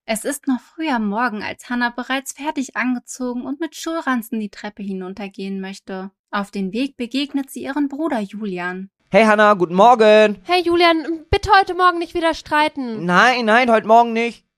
Es ist noch früh am Morgen, als Hannah bereits fertig angezogen und mit Schulranzen die Treppe hinuntergehen möchte. Auf dem Weg begegnet sie ihren Bruder Julian. Hey Hannah, guten Morgen. Hey Julian, bitte heute Morgen nicht wieder streiten. Nein, heute Morgen nicht.